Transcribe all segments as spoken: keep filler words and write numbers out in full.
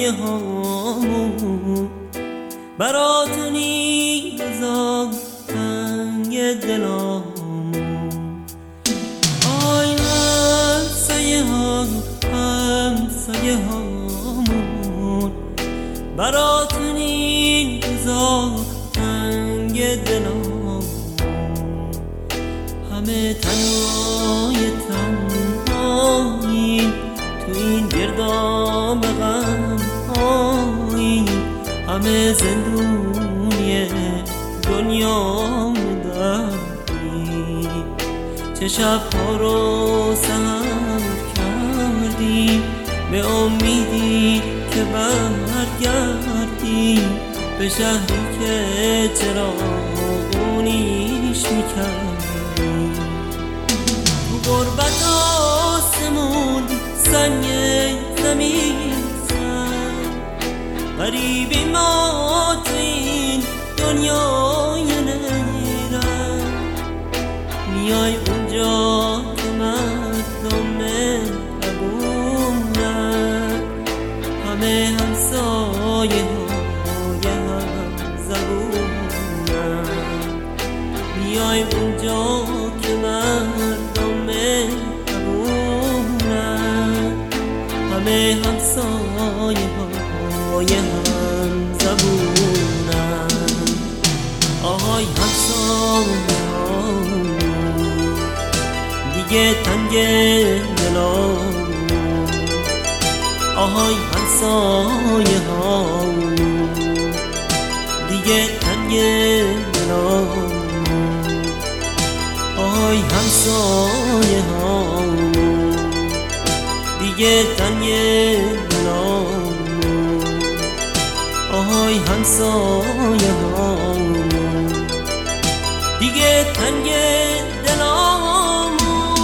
همسایه هامون براتون ایزا تنگ دلامون. آی همسایه ها همسایه هامون براتون ایزا تنگ دلامون. همه تنهای تنهاییم تو این گردام غم هایی، همه زندونی دنیا دردی. چه شبها رو سهر کردیم به امیدی که برگردیم به شهری که چراغونیش میکردیم. تو غربت آسمون سنگ زمین سر غریبی ما تو این دنیای نیرم. میای اونجا که مردم مهربونن، همه همسایه های هم زبونن. میای اونجا که مردم مهربونن، همه همسایه های هم زبونن. آهای همسایه هامون دیگه تنگ دلامون. آهای همسایه هامون دیگه تنگ دلامون. آهای همسایه هامون دیگه تنگ دلامون. آهای همسایه هامون دیگه تنگ دلامون.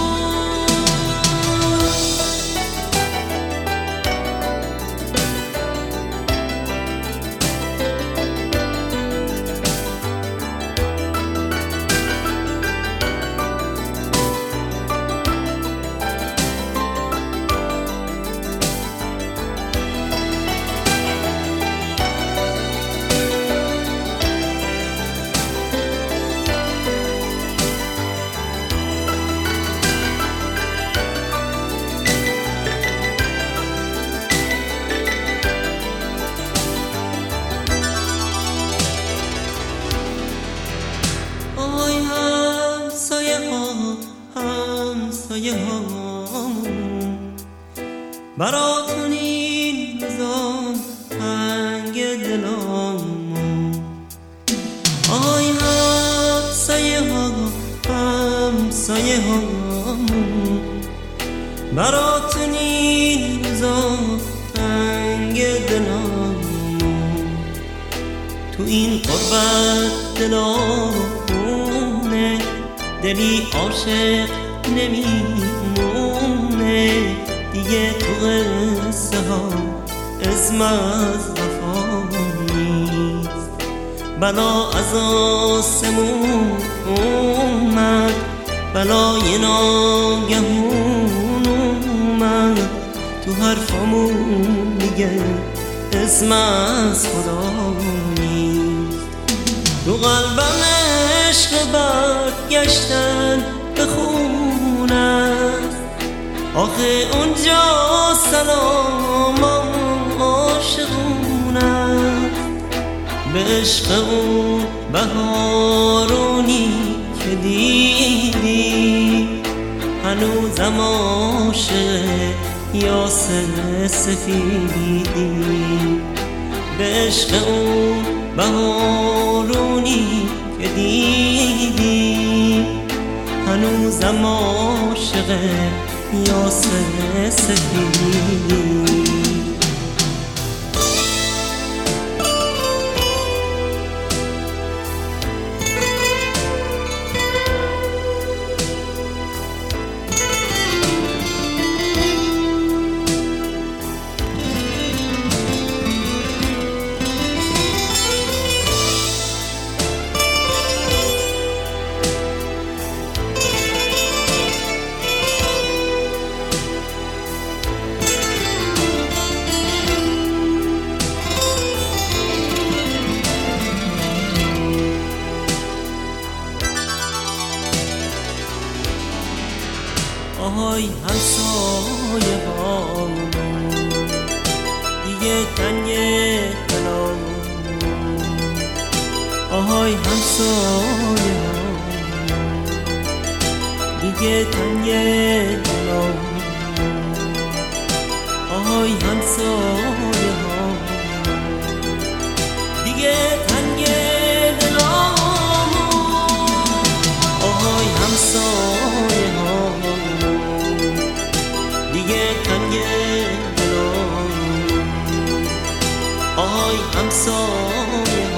همسایه هامون براتون این روزا تنگ دلامون. آی همسایه ها همسایه هامون براتون این روزا تنگ دلامون. تو این غربت دلامونه دلی عاشق نمیمونه دیگه. تو قصه ها اسم از وفا نیست. بلا از آسمون اومد، بلای ناگهون اومد. تو حرفامون میگه اسم از خدا نیست. تو قلبم عشق برگشتن به خون است. آخه اونجا سلام عاشقون است. به عشق اون بهارونی که دیدی هنوزم عاشق یاسر سفیدی. به عشق اون بهارونی که دیدی هنوزم عاشق یاسر سفیدی. آهای همسایه ها دیگه تنگ دلم، آهای همسایه ها دیگه تنگ دلم، آهای همسایه ها دیگه تنگ دلم، آهای همسایه ها دیگه تنگ دلم، آهای همسایه